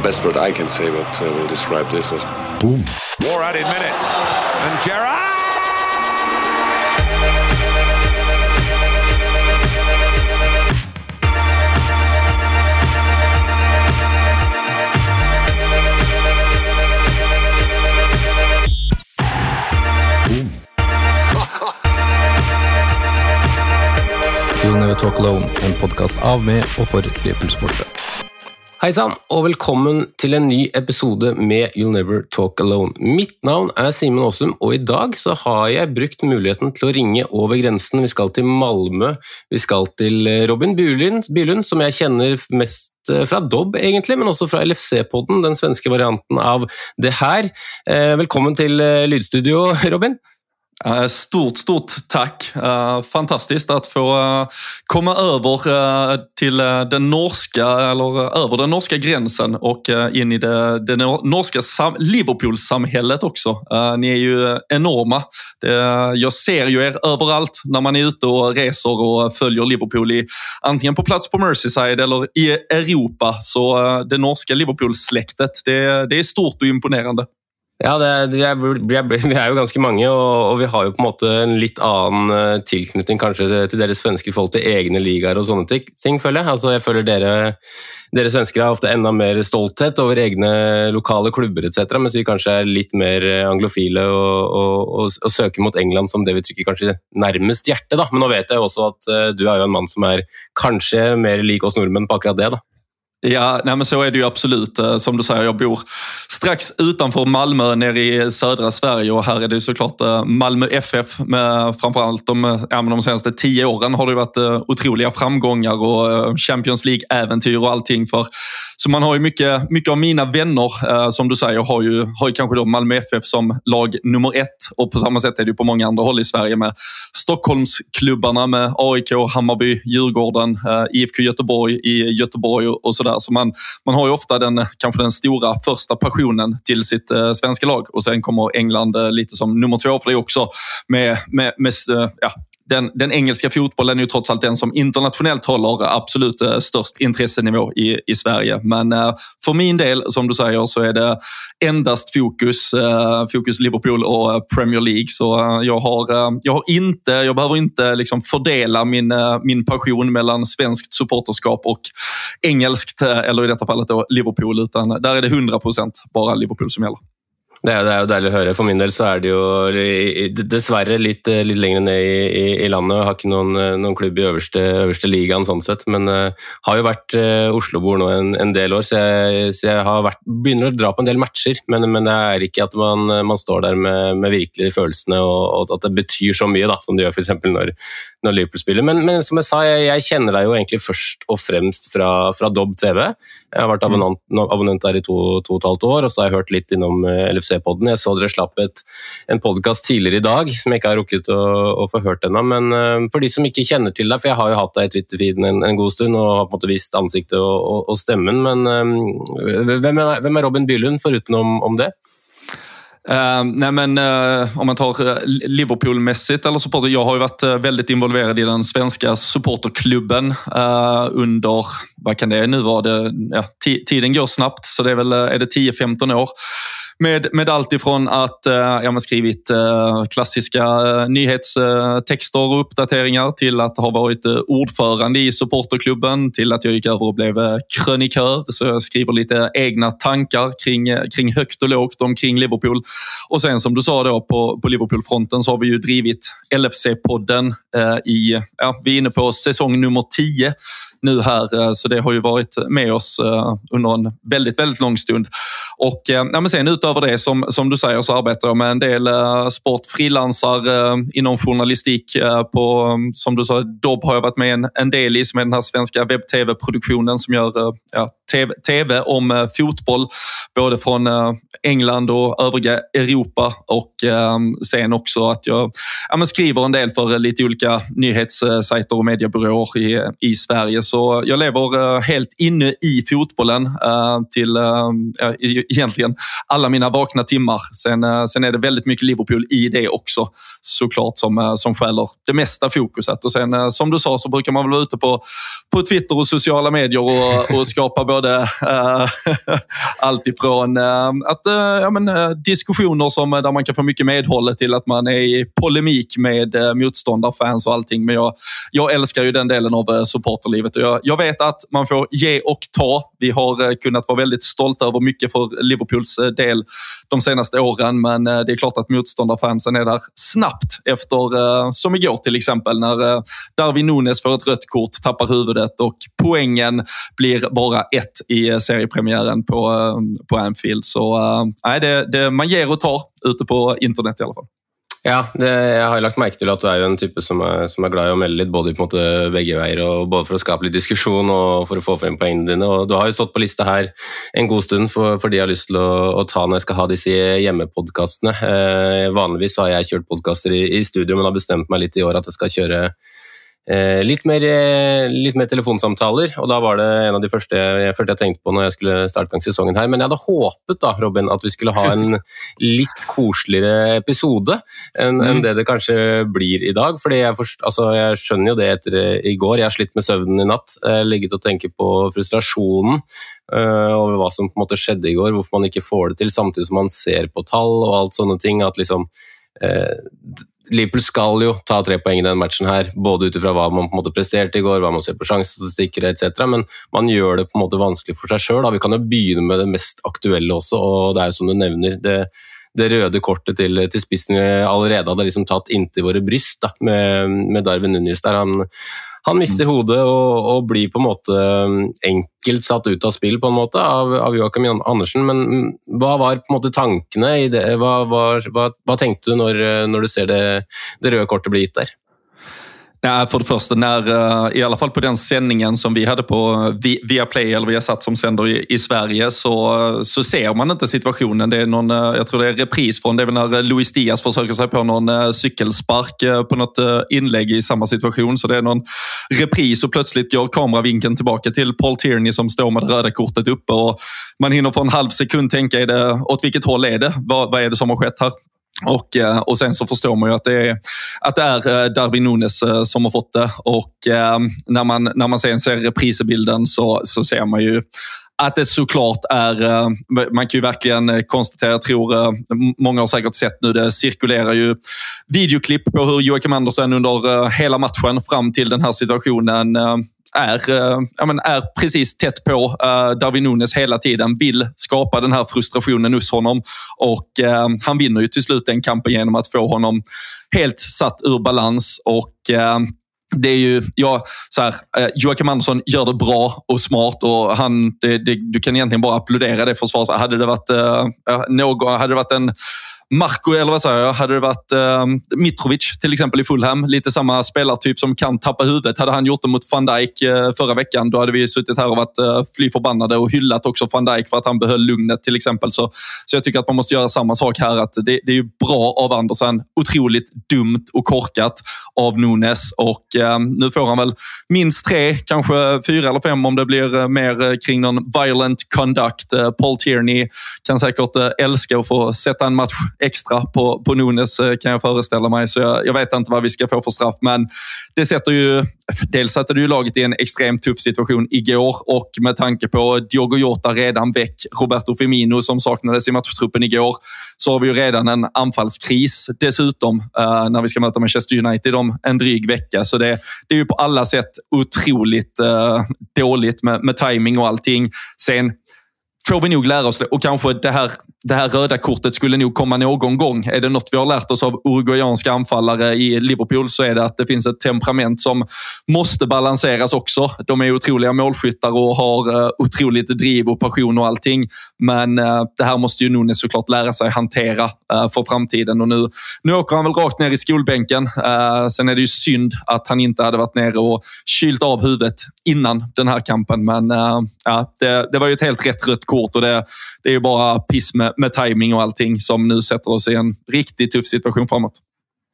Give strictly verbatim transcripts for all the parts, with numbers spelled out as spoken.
best word I can say what uh, will describe this was boom. More added minutes. And Gerrard! You'll Never Talk Alone, en podcast av med og for Liverpool-supportere. Hei sann, og velkommen til en ny episode med You'll Never Talk Alone. Mitt navn er Simen Aasum, og i dag så har jeg brukt muligheten til å ringe over grensen. Vi skal til Malmö, vi skal til Robin Bylund, Bylund som jeg kjenner mest fra Dobb egentlig, men også fra L F C-podden, den svenske varianten av det her. Velkommen til Lydstudio, Robin. Stort, stort tack. Uh, fantastiskt att få uh, komma över uh, till uh, den norska eller uh, över den norska gränsen och uh, in i det, det norska sam- Liverpool-samhället också. Uh, ni är ju enorma. Det, jag ser ju er överallt när man är ute och reser och följer Liverpool i, antingen på plats på Merseyside eller i Europa. Så uh, det norska Liverpool-släktet, det, det är stort och imponerande. Ja, det, vi, er, vi, er, vi er jo ganske mange, og, og vi har jo på en måte en litt annen tilknytning kanskje til, til dere svenske folk til egne ligaer og sånne ting, føler jeg. Altså, jeg føler dere, dere svensker har ofte enda mer stolthet over egne lokale klubber, et cetera, mens vi kanskje er litt mer anglofile og, og, og, og søker mot England som det vi trykker kanskje nærmest hjertet, da. Men nå vet jeg også at uh, du er jo en mann som er kanskje mer lik oss nordmenn på akkurat det, da. Ja, nej men så är det ju absolut. Som du säger, jag bor strax utanför Malmö nere i södra Sverige och här är det ju såklart Malmö F F med framförallt de, ja, de senaste tio åren har det varit otroliga framgångar och Champions League-äventyr och allting för. Så man har ju mycket, mycket av mina vänner som du säger har ju, har ju kanske då Malmö F F som lag nummer ett och på samma sätt är det ju på många andra håll i Sverige med Stockholmsklubbarna med A I K, Hammarby, Djurgården, I F K Göteborg i Göteborg och sådär. Så man, man har ju ofta den, kanske den stora första passionen till sitt eh, svenska lag och sen kommer England eh, lite som nummer två för det också med, med, med ja, den, den engelska fotbollen är ju trots allt den som internationellt håller absolut eh, störst intressenivå i, i Sverige. Men eh, för min del, som du säger, så är det endast fokus, eh, fokus Liverpool och eh, Premier League. Så eh, jag, har, eh, jag har inte, jag behöver inte liksom fördela min, eh, min passion mellan svenskt supporterskap och engelskt, eh, eller i detta fallet då Liverpool, utan där är det hundra procent bara Liverpool som gäller. Det er, det er jo deilig å høre. For min del så er det jo dessverre litt, litt lenger ned i, i, i landet. Jeg har ikke noen, noen klubb i øverste, øverste ligaen sånn sett, men uh, har jo vært uh, Oslo-bor nå en, en del år, så jeg, så jeg har vært, begynner å dra på en del matcher, men, men det er ikke at man, man står der med, med virkelig følelsene, og, og at det betyr så mye da, som det gjør for eksempel når, når Liverpool spiller. Men, men som jeg sa, jeg, jeg kjenner deg jo egentlig først og fremst fra, fra Dobb T V. Jeg har vært abonnent, abonnent der i to, to og et halvt år, og så har jeg hørt litt innom L F C-podden. Jeg så dere slapp et, en podcast tidligere i dag, som jeg ikke har rukket å, å få hørt ennå, men uh, for de som ikke kjenner til deg, for jeg har jo hatt deg i Twitter-feeden en, en god stund, og har på en måte vist ansiktet og, og, og stemmen, men um, hvem, er, hvem er Robin Bylund foruten om, om det? Uh, nej men uh, om man tar uh, Liverpool-mässigt eller supporter, jag har ju varit uh, väldigt involverad i den svenska supporterklubben uh, under, vad kan det nu vara, det, ja, t- tiden går snabbt så det är väl, är det tio femton år. Med, med allt ifrån att eh, jag har skrivit eh, klassiska eh, nyhetstexter och uppdateringar till att ha varit eh, ordförande i supporterklubben till att jag gick över och blev eh, krönikör. Så jag skriver lite egna tankar kring, eh, kring högt och lågt omkring Liverpool. Och sen som du sa då på, på Liverpool-fronten så har vi ju drivit L F C-podden eh, i, ja, vi är inne på säsong nummer tio nu här. Eh, så det har ju varit med oss eh, under en väldigt, väldigt lång stund. Och eh, ja, men sen utöver det som, som du säger så arbetar jag med en del uh, sportfrilansar uh, inom journalistik uh, på, um, som du sa, Dobb har jag varit med en, en del i som är den här svenska webb-tv-produktionen som gör uh, ja, T V, T V om uh, fotboll både från uh, England och övriga Europa och um, sen också att jag ja, men skriver en del för uh, lite olika nyhetssajter och mediebyråer i, i Sverige så jag lever uh, helt inne i fotbollen uh, till uh, uh, egentligen alla mina vakna timmar. Sen, uh, sen är det väldigt mycket Liverpool i det också såklart som, uh, som skäller det mesta fokuset och sen uh, som du sa så brukar man väl vara ute på, på Twitter och sociala medier och, och skapa både både uh, allt ifrån uh, att, uh, ja, men, uh, diskussioner som, där man kan få mycket medhåll till att man är i polemik med uh, motståndarfans och allting. Men jag, jag älskar ju den delen av uh, supporterlivet. Och jag, jag vet att man får ge och ta. Vi har uh, kunnat vara väldigt stolta över mycket för Liverpools uh, del de senaste åren, men uh, det är klart att motståndarfansen är där snabbt efter, uh, som igår till exempel, när uh, Darwin Núñez får ett rött kort, tappar huvudet och poängen blir bara ett i seriepremiären på, uh, på Anfield. Så uh, nej, det, det, man ger och tar ute på internet i alla fall. Ja, det, jeg har lagt merke til at du er jo en type som er, som er glad i å melde litt, både på en måte begge veier, og både for å skape litt diskusjon og for å få frem poengene dine. Og du har jo stått på lista her en god stund for, for de jeg har lyst til å, å ta når jeg skal ha disse hjemmepodcastene. Eh, vanligvis har jeg kjørt podcaster i, i studio, men har bestemt meg litt i år at jeg skal kjøre Eh, litt, mer, eh, litt mer telefonsamtaler, og da var det en av de første jeg, første jeg tenkte på når jeg skulle starte gang sesongen her. Men jeg hadde håpet da, Robin, at vi skulle ha en litt koseligere episode enn mm. en det det kanskje blir i dag. Fordi jeg, forst, altså, jeg skjønner jo det etter i går. Jeg har slitt med søvnen i natt. Jeg har ligget og tenkt på frustrasjonen uh, over hva som på en måte skjedde i går, hvorfor man ikke får det til, samtidig som man ser på tall og alt sånne ting, at liksom uh, Liverpool skal jo ta tre poeng i den matchen her, både utifra hva man på en måte presterte i går, hva man ser på sjansestatistikker et cetera, men man gjør det på en måte vanskelig for seg selv. Vi kan jo begynne med det mest aktuelle også, og det er jo som du nevner, det, det røde kortet til, til spissen vi allerede hadde liksom tatt inntil våre bryst da, med, med Darwin Núñez der. Han, han mister hodet og, og blir på en måte enkelt satt ut av spill på en måte av, av Joachim Andersen, men hva var på en måte tankene i det? Hva, hva, hva, hva tenkte du når, når du ser det, det röda kortet bli gitt där? Nej, för det första, när, i alla fall på den sändningen som vi hade på Viaplay eller Viasat som sänder i, i Sverige, så, så ser man inte situationen. Det är någon, jag tror det är repris från det när Luis Diaz försöker sig på någon cykelspark på något inlägg i samma situation. Så det är någon repris och plötsligt går kameravinkeln tillbaka till Paul Tierney som står med det röda kortet uppe och man hinner för en halv sekund tänka i det, åt vilket håll är det? Vad, vad är det som har skett här? Och, och sen så förstår man ju att det är, att det är Darwin Núñez som har fått det, och eh, när, man, när man sen ser reprisbilden så, så ser man ju att det såklart är, man kan ju verkligen konstatera, jag tror många har säkert sett nu, det cirkulerar ju videoklipp på hur Joachim Andersen under hela matchen fram till den här situationen är, ja, men är precis tätt på uh, Darwin Núñez hela tiden, vill skapa den här frustrationen hos honom, och uh, han vinner ju till slut den kampen genom att få honom helt satt ur balans. Och uh, det är ju, ja, så här, uh, Joachim Andersson gör det bra och smart, och han, det, det, du kan egentligen bara applådera det försvars. Hade det varit uh, någon, hade det varit en Marco, eller vad säger jag, hade det varit uh, Mitrovic till exempel i Fulham, lite samma spelartyp som kan tappa huvudet, hade han gjort det mot Van Dijk uh, förra veckan, då hade vi suttit här och varit uh, fly förbannade och hyllat också Van Dijk för att han behöll lugnet till exempel. Så, så jag tycker att man måste göra samma sak här, att det, det är ju bra av Andersen, otroligt dumt och korkat av Núñez, och uh, nu får han väl minst tre, kanske fyra eller fem om det blir uh, mer uh, kring någon violent conduct. Uh, Paul Tierney kan säkert uh, älska att få sätta en match extra på, på Núñez, kan jag föreställa mig, så jag, jag vet inte vad vi ska få för straff, men det sätter ju, dels sätter det ju laget i en extremt tuff situation igår, och med tanke på Diogo Jota redan väck, Roberto Firmino som saknades i matchtruppen igår, så har vi ju redan en anfallskris dessutom uh, när vi ska möta Manchester United om en dryg vecka, så det, det är ju på alla sätt otroligt uh, dåligt med, med timing och allting. Sen får vi nog lära oss det, och kanske det här, det här röda kortet skulle nog komma någon gång. Är det något vi har lärt oss av uruguayanska anfallare i Liverpool, så är det att det finns ett temperament som måste balanseras också. De är otroliga målskyttar och har uh, otroligt driv och passion och allting, men uh, det här måste ju Núñez såklart lära sig hantera uh, för framtiden, och nu, nu åker han väl rakt ner i skolbänken. Uh, sen är det ju synd att han inte hade varit nere och kylt av huvudet innan den här kampen, men uh, ja, det, det var ju ett helt rätt rött kort, och det, det är ju bara piss med, med timing och allting som nu sätter oss i en riktigt tuff situation framåt.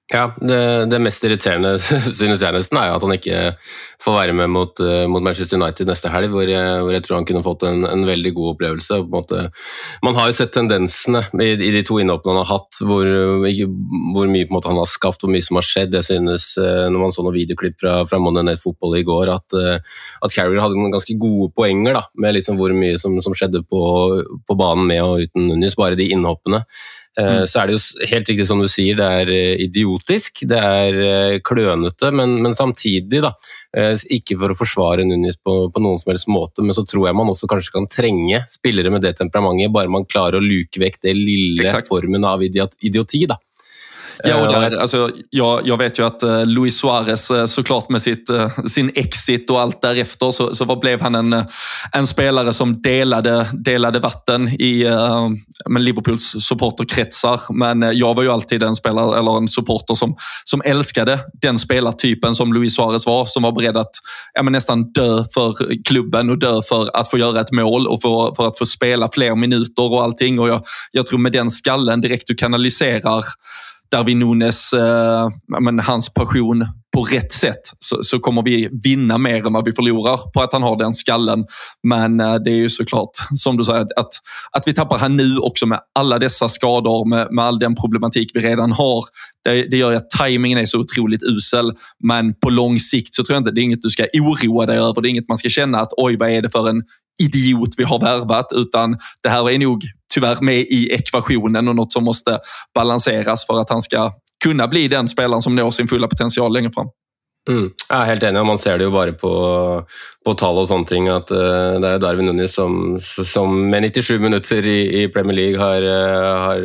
Ja, det, det mest irriterende synes jeg nesten er at han ikke får være med mot, mot Manchester United neste helg, hvor jeg, hvor jeg tror han kunne fått en, en veldig god opplevelse. På en måte, man har jo sett tendensene i, i de to innhoppene han har hatt, hvor, hvor mye på en måte, han har skapt, hvor mye som har skjedd. Jeg synes, når man så noen videoklipp fra, fra Monday Night Football i går, at, at Carragher hadde noen ganske gode poenger da, med liksom hvor mye som, som skjedde på, på banen med og uten Núñez, bare de innhoppene. Mm. Så er det jo helt riktig som du sier, det er idiotisk, det er klønete, men, men samtidig da, ikke for å forsvare Núñez på, på noen som helst måte, men så tror jeg man også kanskje kan trenge spillere med det temperamentet, bare man klarer å luke vekk det lille Exakt. Formen av idioti da. Ja, och där, alltså, jag, jag vet ju att uh, Luis Suarez uh, såklart med sitt, uh, sin exit och allt därefter så, så vad blev han en, en spelare som delade, delade vatten i uh, med Liverpools supporterkretsar, men uh, jag var ju alltid en spelare eller en supporter som, som älskade den spelartypen som Luis Suarez var, som var beredd att ja, men nästan dö för klubben och dö för att få göra ett mål och för, för att få spela fler minuter och allting, och jag, jag tror med den skallen direkt du kanaliserar Darwin Núñez, eh, men hans passion på rätt sätt, så, så kommer vi vinna mer än vad vi förlorar på att han har den skallen. Men eh, det är ju såklart, som du säger, att, att vi tappar han nu också med alla dessa skador, med, med all den problematik vi redan har. Det, det gör att tajmingen är så otroligt usel, men på lång sikt så tror jag inte, det är inget du ska oroa dig över, det är inget man ska känna att oj, vad är det för en idiot vi har värvat, utan det här är nog tyvärr med i ekvationen och något som måste balanseras för att han ska kunna bli den spelaren som når sin fulla potential längre fram. Mm. Jag är helt enig, och man ser det ju bara på, på tal och sånt ting, att uh, det är Darwin Núñez som, som med nittiosju minuter i, i Premier League har, uh, har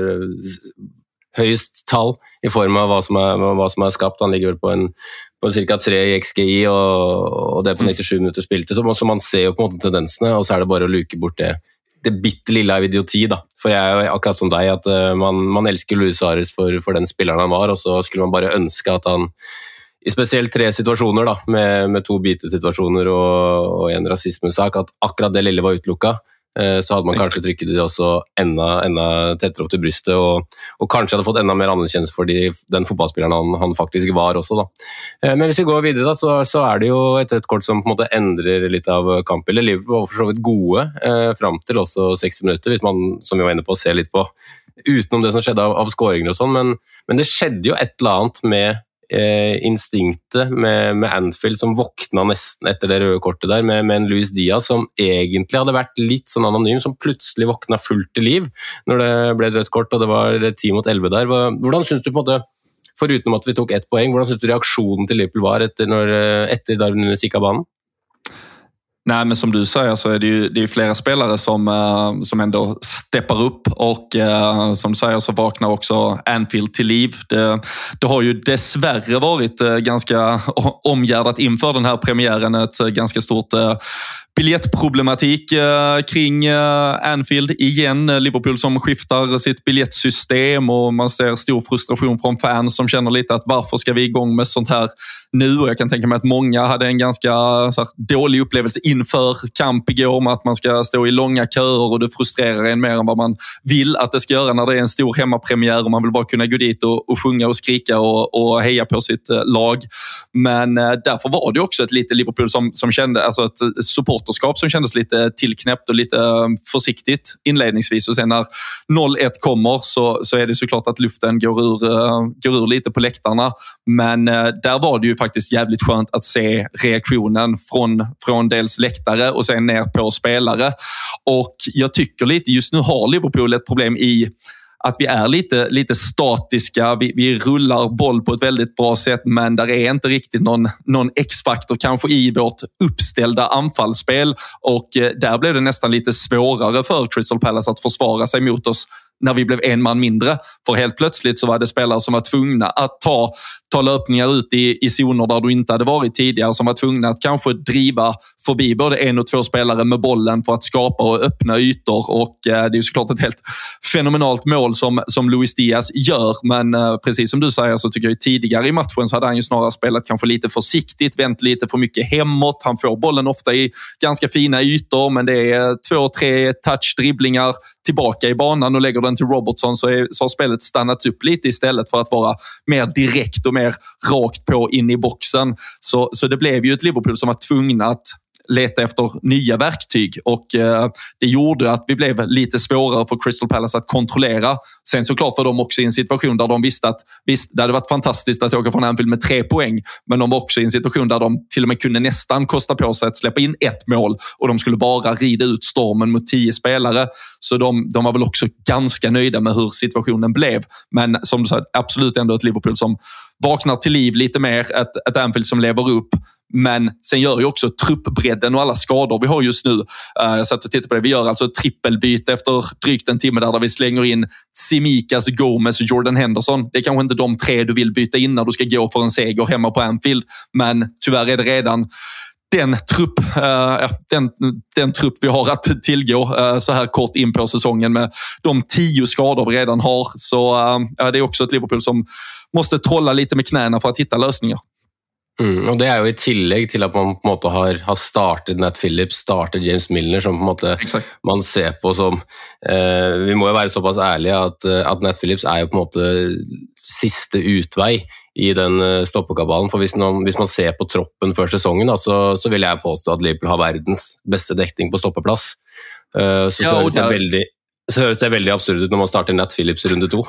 högst tal i form av vad som är, vad som är skapt. Han ligger på en på cirka tre i X G I, och, och det är på nittiosju minuter spilte, så, så man ser ju på en måte tendensene, och så är det bara att luke bort det det bitte lilla idioti da. For jeg er jo akkurat som deg, at man, man elsker Luis Suarez for, for den spilleren han var, og så skulle man bare ønske at han, i spesielt tre situasjoner da, med, med to bitesituasjoner og, og en rasismesak, at akkurat det lille var utelukket, så hadde man kanskje trykket det også enda, enda tettere opp til brystet, og, og kanskje hadde fått enda mer anerkjennelse for de, den fotballspilleren han, han faktisk var også da. Men hvis vi går videre da, så, så er det jo et rødt kort som på en måte endrer litt av kampbildet. Liverpool var for så vidt gode eh, frem til også seksti minutter, hvis man, som vi var inne på, ser litt på utenom det som skjedde av, av skåringer og sånn, men, men det skjedde jo et eller annet med Eh, instinktet med, med Anfield som våkna nesten etter det røde kortet der, med, med en Luis Diaz som egentlig hadde vært litt sånn anonym, som plutselig våkna fullt til liv når det ble et rødt kort, og det var ti mot elleve der. Hvordan synes du på en måte, foruten at vi tok ett poeng, hvordan synes du reaksjonen til Liverpool var etter, når, etter Darwin Núñez gikk av banen? Nej, men som du säger så är det ju det är flera spelare som, uh, som ändå steppar upp, och uh, som du säger så vaknar också Anfield till liv. Det, det har ju dessvärre varit uh, ganska omgärdat inför den här premiären, ett uh, ganska stort uh, biljettproblematik uh, kring uh, Anfield igen. Liverpool som skiftar sitt biljettsystem, och man ser stor frustration från fans som känner lite att varför ska vi igång med sånt här nu? Och jag kan tänka mig att många hade en ganska så här, dålig upplevelse inför kamp igår med att man ska stå i långa köer, och det frustrerar en mer än vad man vill att det ska göra när det är en stor hemmapremiär och man vill bara kunna gå dit och, och sjunga och skrika och, och heja på sitt uh, lag. Men uh, därför var det också ett lite Liverpool som, som kände, alltså ett supporterskap som kändes lite tillknäppt och lite uh, försiktigt inledningsvis, och sen när noll ett kommer så, så är det såklart att luften går ur, uh, går ur lite på läktarna, men uh, där var det ju faktiskt jävligt skönt att se reaktionen från, från dels läktare och sen ner på spelare. Och jag tycker lite, just nu har Liverpool ett problem i att vi är lite, lite statiska, vi, vi rullar boll på ett väldigt bra sätt, men där är inte riktigt någon, någon X-faktor kanske i vårt uppställda anfallsspel, och där blev det nästan lite svårare för Crystal Palace att försvara sig mot oss när vi blev en man mindre. För helt plötsligt så var det spelare som var tvungna att ta, ta löpningar ut i, i zoner där du inte hade varit tidigare, som var tvungna att kanske driva förbi både en och två spelare med bollen för att skapa och öppna ytor. Och eh, det är ju såklart ett helt fenomenalt mål som, som Luis Diaz gör, men eh, precis som du säger så tycker jag tidigare i matchen så hade han ju snarare spelat kanske lite försiktigt, vänt lite för mycket hemåt. Han får bollen ofta i ganska fina ytor, men det är två, tre touch-dribblingar tillbaka i banan och lägger den bollen till Robertson så, är, så har spelet stannat upp lite istället för att vara mer direkt och mer rakt på in i boxen. Så, så det blev ju ett Liverpool som var tvungna att leta efter nya verktyg och eh, det gjorde att vi blev lite svårare för Crystal Palace att kontrollera. Sen såklart var de också i en situation där de visste att visst, det hade varit fantastiskt att åka från Anfield med tre poäng, men de var också i en situation där de till och med kunde nästan kosta på sig att släppa in ett mål och de skulle bara rida ut stormen mot tio spelare. Så de, de var väl också ganska nöjda med hur situationen blev. Men som du sa, absolut ändå ett Liverpool som vaknar till liv lite mer, ett, ett Anfield som lever upp. Men sen gör ju också truppbredden och alla skador vi har just nu. Uh, jag satt och tittade på det. Vi gör alltså ett trippelbyte efter drygt en timme där, där vi slänger in Tsimikas, Gomez och Jordan Henderson. Det är kanske inte de tre du vill byta in när du ska gå för en seger hemma på Anfield. Men tyvärr är det redan den trupp, uh, den, den trupp vi har att tillgå uh, så här kort in på säsongen med de tio skador vi redan har. Så uh, det är också ett Liverpool som måste trolla lite med knäna för att hitta lösningar. Mm, og det er jo i tillegg til at man på en måte har, har startet Nat Phillips, startet James Milner, som på en måte Exakt. Man ser på som eh, vi må jo være såpass ærlige at, at Nat Phillips er jo på en måte siste utvei i den stoppekabalen, for hvis man, hvis man ser på troppen før sesongen da, så, så vil jeg påstå at Liverpool har verdens beste dekning på stoppeplass. Eh, så, ja, så, høres det der... veldig, så høres det veldig absurd ut når man starter Nat Phillips runde to.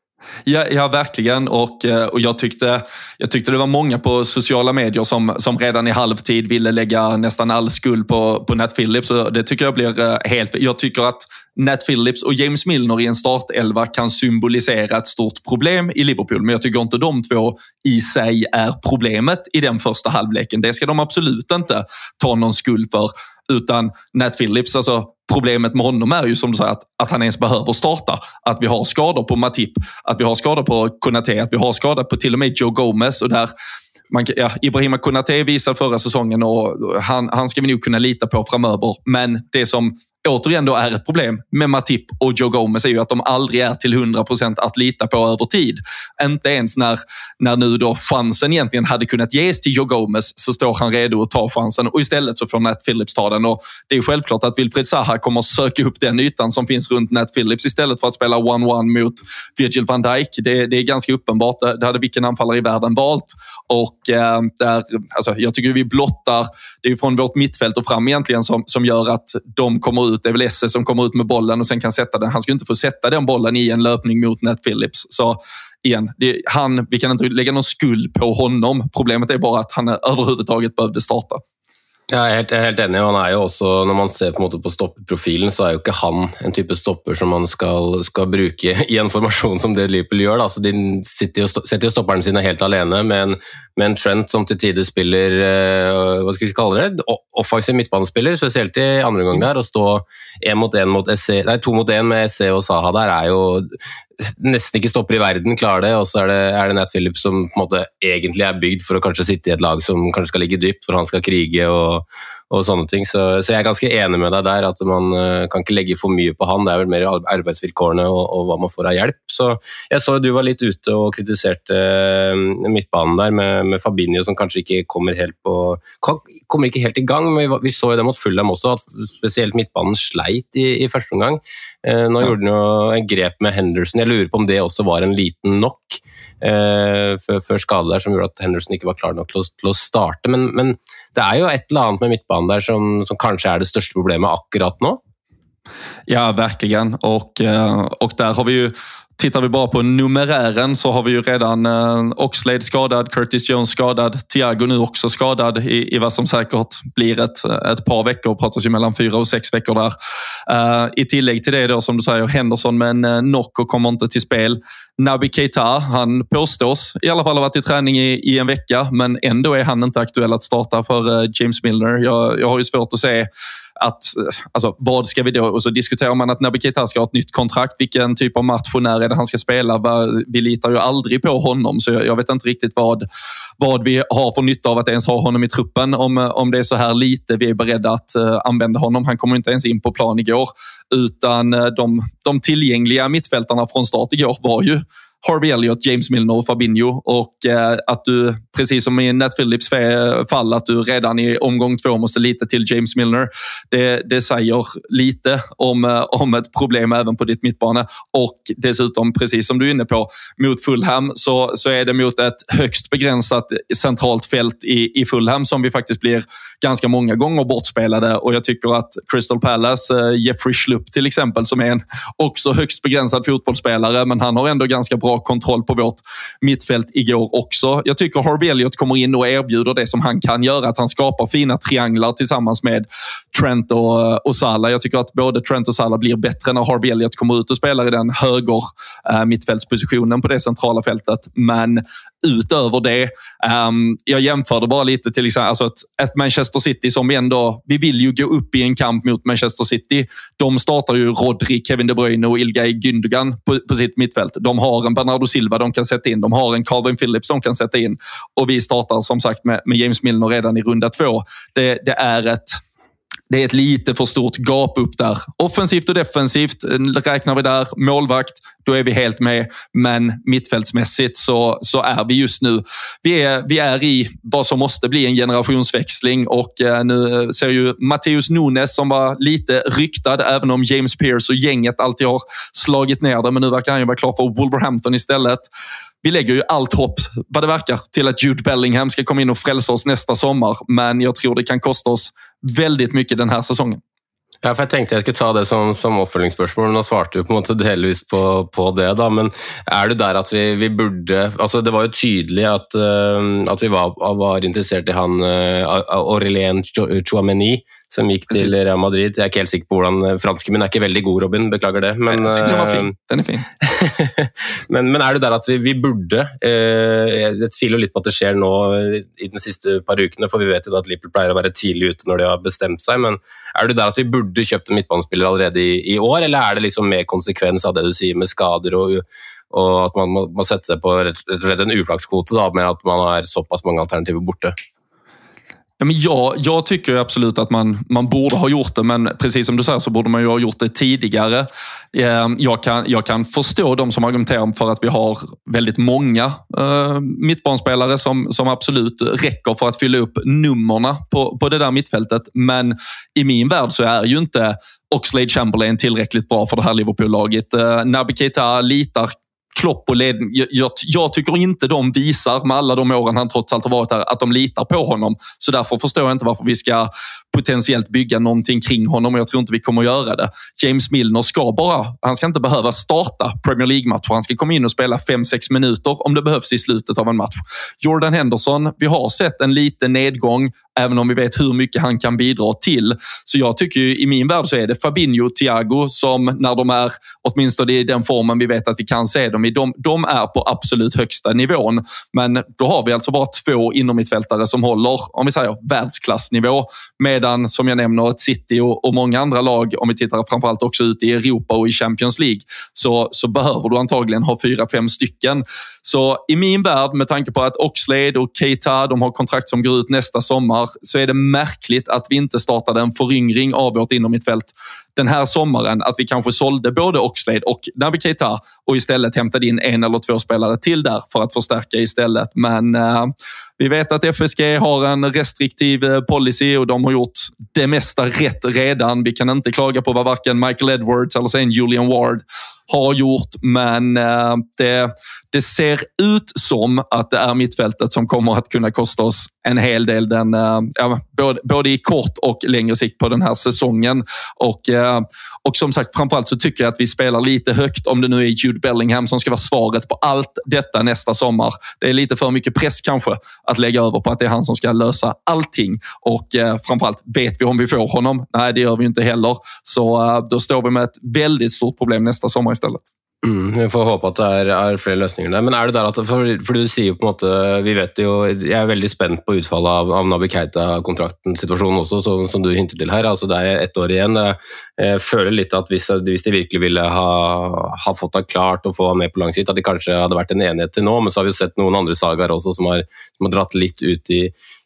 Ja, ja, verkligen. Och, och jag, tyckte, jag tyckte det var många på sociala medier som, som redan i halvtid ville lägga nästan all skuld på, på Nat Phillips. Och det tycker jag blir helt... Jag tycker att Nat Phillips och James Milner i en startelva kan symbolisera ett stort problem i Liverpool. Men jag tycker inte de två i sig är problemet i den första halvleken. Det ska de absolut inte ta någon skuld för. Utan Nat Phillips, alltså problemet med honom är ju som du säger att, att han ens behöver starta. Att vi har skador på Matip, att vi har skador på Konaté, att vi har skador på till och med Joe Gomez. Och där man, ja, Ibrahima Konaté visade förra säsongen och han, han ska vi nog kunna lita på framöver. Men det som återigen då är ett problem med Matip och Joe Gomez är ju att de aldrig är till hundra procent att lita på över tid. Inte ens när, när nu då chansen egentligen hade kunnat ges till Joe Gomez så står han redo att ta chansen och istället så får Nat Phillips ta den. Och det är självklart att Wilfried Zaha kommer att söka upp den ytan som finns runt Nat Phillips istället för att spela one-one mot Virgil van Dijk. Det, det är ganska uppenbart. Det hade vilken anfallare i världen valt. Och eh, där, alltså, jag tycker vi blottar, det är ju från vårt mittfält och fram egentligen som, som gör att de kommer ut. Det är väl Esse som kommer ut med bollen och sen kan sätta den. Han ska inte få sätta den bollen i en löpning mot Nat Phillips. Så igen, det, han, vi kan inte lägga någon skuld på honom. Problemet är bara att han överhuvudtaget behövde starta. Ja, jeg er helt, jeg er helt enig. Han er jo også, når man ser på en måte på stopperprofilen, så er jo ikke han en type stopper som man skal, skal bruke i en formasjon som det Liverpool gjør. Da. Så de sitter jo, setter jo stopperne sine helt alene med en, med en Trent som til tider spiller, uh, hva skal vi kalle det, offensiv midtbanespiller, spesielt i andre gang der, og stå en mot en mot Esse, nei, to mot en med Esse og Zaha der er jo nesten ikke stopper i verden, klarer det, og så er det, er det Nat Phillips som på en måte egentlig er bygd for å kanskje sitte i et lag som kanskje skal ligge dypt, for han skal krige og, og sånne ting. Så, så jeg er ganske enig med deg der, at man uh, kan ikke legge for mye på han, det er vel mer arbeidsvilkårene og, og hva man får av hjelp. Så jeg så du var litt ute og kritiserte uh, midtbanen der med, med Fabinho som kanskje ikke kommer helt på, kommer ikke helt i gang, men vi, vi så jo det mot Fulham også, at spesielt midtbanen sleit i, i første omgang. Uh, nå ja. Gjorde den jo en grep med Henderson. Jeg lurer på om det også var en liten nok eh, før, før skade der, som gjorde at Henderson ikke var klar nok til å, til å starte. Men, men det er jo et eller annet med midtbanen der som, som kanskje är det största problemet akkurat nå. Ja, verkligen. Och, och där har vi ju, tittar vi bara på numerären så har vi ju redan eh, Oxlade skadad, Curtis Jones skadad, Thiago nu också skadad i, i vad som säkert blir ett, ett par veckor, pratas ju mellan fyra och sex veckor där. Eh, I tillägg till det då som du säger, Henderson med en eh, knock och kommer inte till spel. Naby Keita, han påstås i alla fall ha varit i träning i, i en vecka, men ändå är han inte aktuell att starta för eh, James Milner. Jag, jag har ju svårt att se att, alltså, vad ska vi då? Och så diskuterar man att Naby Keita ska ha ett nytt kontrakt. Vilken typ av match och när är det han ska spela? Vi litar ju aldrig på honom, så jag, jag vet inte riktigt vad, vad vi har för nytta av att ens ha honom i truppen. Om, om det är så här lite vi är beredda att uh, använda honom. Han kommer inte ens in på plan igår, utan uh, de, de tillgängliga mittfältarna från start igår var ju Harvey Elliott, James Milner och Fabinho, och eh, att du, precis som i Nat Phillips fall, att du redan i omgång två måste lita till James Milner, det, det säger lite om, om ett problem även på ditt mittbana. Och dessutom, precis som du är inne på, mot Fulham så, så är det mot ett högst begränsat centralt fält i, i Fulham som vi faktiskt blir ganska många gånger bortspelade, och jag tycker att Crystal Palace, eh, Jeffrey Schlupp till exempel, som är en också högst begränsad fotbollsspelare, men han har ändå ganska bra kontroll på vårt mittfält igår också. Jag tycker Harvey Elliott kommer in och erbjuder det som han kan göra, att han skapar fina trianglar tillsammans med Trent och, och Salah. Jag tycker att både Trent och Salah blir bättre när Harvey Elliott kommer ut och spelar i den höger eh, mittfältspositionen på det centrala fältet. Men utöver det, um, jag jämförde bara lite till exempel, alltså ett, ett Manchester City som vi ändå, vi vill ju gå upp i en kamp mot Manchester City. De startar ju Rodri, Kevin De Bruyne och Ilkay Gündogan på, på sitt mittfält. De har en Bernardo Silva de kan sätta in, de har en Calvin Phillips de kan sätta in, och vi startar som sagt med, med James Milner redan i runda två. Det, det är ett Det är ett lite för stort gap upp där. Offensivt och defensivt räknar vi där. Målvakt, då är vi helt med. Men mittfältsmässigt så, så är vi just nu. Vi är, vi är i vad som måste bli en generationsväxling. Och eh, nu ser ju Matheus Nunes, som var lite ryktad, även om James Pearce och gänget alltid har slagit ner det. Men nu verkar han ju vara klar för Wolverhampton istället. Vi lägger ju allt hopp, vad det verkar, till att Jude Bellingham ska komma in och frälsa oss nästa sommar. Men jag tror det kan kosta oss väldigt mycket den här säsongen. Ja, for jeg tenkte jeg skulle ta det som, som oppfølgingsspørsmål, men nå svarte du på en måte delvis på, på det da, men er du der at vi, vi burde, altså det var jo tydelig at, uh, at vi var, var interessert i han uh, Aurélien Tchouaméni, som gikk til Real Madrid. Jeg er ikke helt sikker på hvordan, fransken min er ikke veldig god, Robin, beklager det. Men, jeg tykker den var fin, den er fin. men, men er du der at vi, vi burde, uh, jeg tviler jo litt på at det skjer nå i den siste par ukene, for vi vet jo at Liverpool pleier å være tidlig ute når de har bestemt seg, men er du der at vi burde kjøpt en midtbanespiller allerede i, i år, eller er det liksom mer konsekvens av det du sier med skader og, og at man må, må sette på rett og slett en uflagskvote da, med at man har såpass mange alternativer borte? Ja, men jag, jag tycker absolut att man, man borde ha gjort det, men precis som du säger så borde man ju ha gjort det tidigare. Jag kan, jag kan förstå de som argumenterar för att vi har väldigt många uh, mittbanspelare som, som absolut räcker för att fylla upp nummerna på, på det där mittfältet. Men i min värld så är ju inte Oxlade-Chamberlain tillräckligt bra för det här Liverpool-laget. Uh, Naby Keita litar Klopp och led, jag, jag tycker inte de visar med alla de åren han trots allt har varit här att de litar på honom. Så därför förstår jag inte varför vi ska potentiellt bygga någonting kring honom, och jag tror inte vi kommer att göra det. James Milner ska bara, han ska inte behöva starta Premier League-match. Han ska komma in och spela fem sex minuter om det behövs i slutet av en match. Jordan Henderson, vi har sett en liten nedgång, även om vi vet hur mycket han kan bidra till. Så jag tycker ju, i min värld så är det Fabinho och Thiago som, när de är åtminstone i den formen vi vet att vi kan se dem i, de, de är på absolut högsta nivån. Men då har vi alltså bara två inommittfältare som håller, om vi säger, världsklassnivå, medan som jag nämner ett City och, och många andra lag, om vi tittar framförallt också ut i Europa och i Champions League, så, så behöver du antagligen ha fyra, fem stycken. Så i min värld, med tanke på att Oxlade och Keita, de har kontrakt som går ut nästa sommar, så är det märkligt att vi inte startade en föryngring av vårt inommittfält den här sommaren, att vi kanske sålde både Oxlade och Naby Keita och istället hämtade in en eller två spelare till där för att förstärka istället. Men uh, vi vet att F S G har en restriktiv policy och de har gjort det mesta rätt redan. Vi kan inte klaga på vad varken Michael Edwards eller sen Julian Ward har gjort, men uh, det, det ser ut som att det är mittfältet som kommer att kunna kosta oss en hel del, den, uh, ja, både, både i kort och längre sikt på den här säsongen. Och, uh, och som sagt, framförallt så tycker jag att vi spelar lite högt, om det nu är Jude Bellingham som ska vara svaret på allt detta nästa sommar. Det är lite för mycket press kanske att lägga över på att det är han som ska lösa allting. Och uh, framförallt, vet vi om vi får honom? Nej, det gör vi inte heller. Så uh, då står vi med ett väldigt stort problem nästa sommar istället. Mm, vi får håpe at det er, er flere løsninger der. Men er det der at, for, for du sier jo på en måte, vi vet jo, jeg er veldig spent på utfallet av, av Naby Keita-kontrakten situasjonen også, som, som du hinter til her. Altså det er ett år igjen. Jeg, jeg føler litt at hvis, hvis de virkelig ville ha, ha fått det klart og få han med på lang sikt, at det kanskje hadde vært en enighet til nå, men så har vi jo sett noen andre sagaer også som har, som har dratt litt ut i